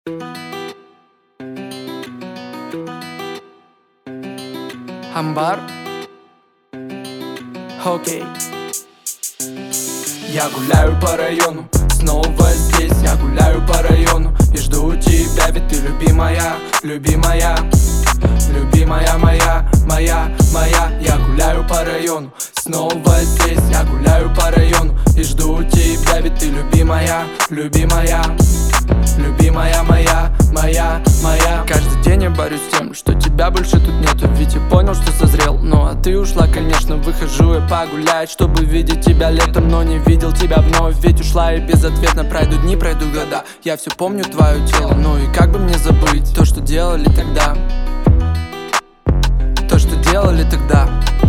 Амбар. Окей. Я гуляю по району, снова здесь. Я гуляю по району и жду тебя, ведь ты любимая, любимая, любимая моя, моя, моя. Я гуляю по району, снова здесь. Я гуляю по району и жду тебя, ведь ты любимая, любимая, любимая моя, моя, моя. Каждый день я борюсь с тем, что тебя больше тут нету. Ведь я понял, что созрел, ну а ты ушла, конечно. Выхожу я погулять, чтобы видеть тебя летом, но не видел тебя вновь. Ведь ушла и безответно пройдут дни, пройдут года. Я все помню твое тело, ну и как бы мне забыть то, что делали тогда, то, что делали тогда.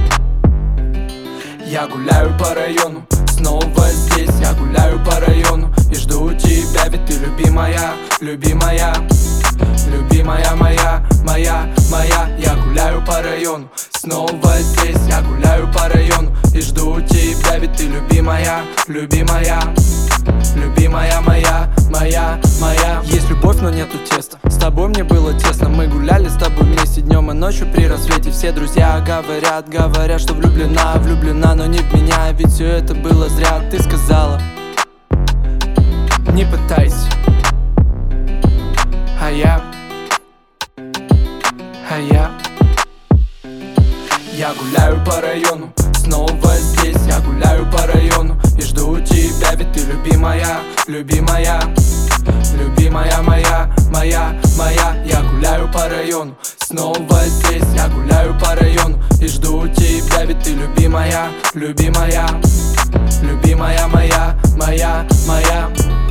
Я гуляю по району, снова здесь. Я гуляю по району и жду тебя, ведь ты любимая, любимая, любимая моя, моя, моя. Я гуляю по району, снова здесь. Я гуляю по району и жду тебя, ведь ты любимая, любимая, любимая моя, моя, моя. Есть любовь, но нету теста. С тобой мне было тесно. Мы гуляли с тобой вместе днем и ночью при рассвете. Все друзья говорят, говорят, что влюблена, влюблена, но не в меня. Ведь все это было зря. Ты сказала: не пытайся. А я гуляю по району, снова здесь. Я гуляю по району и жду тебя, ведь ты любимая, любимая, любимая моя, моя, моя. Я гуляю по району, снова здесь. Я гуляю по району и жду тебя, ведь ты любимая, любимая, любимая моя, моя, моя.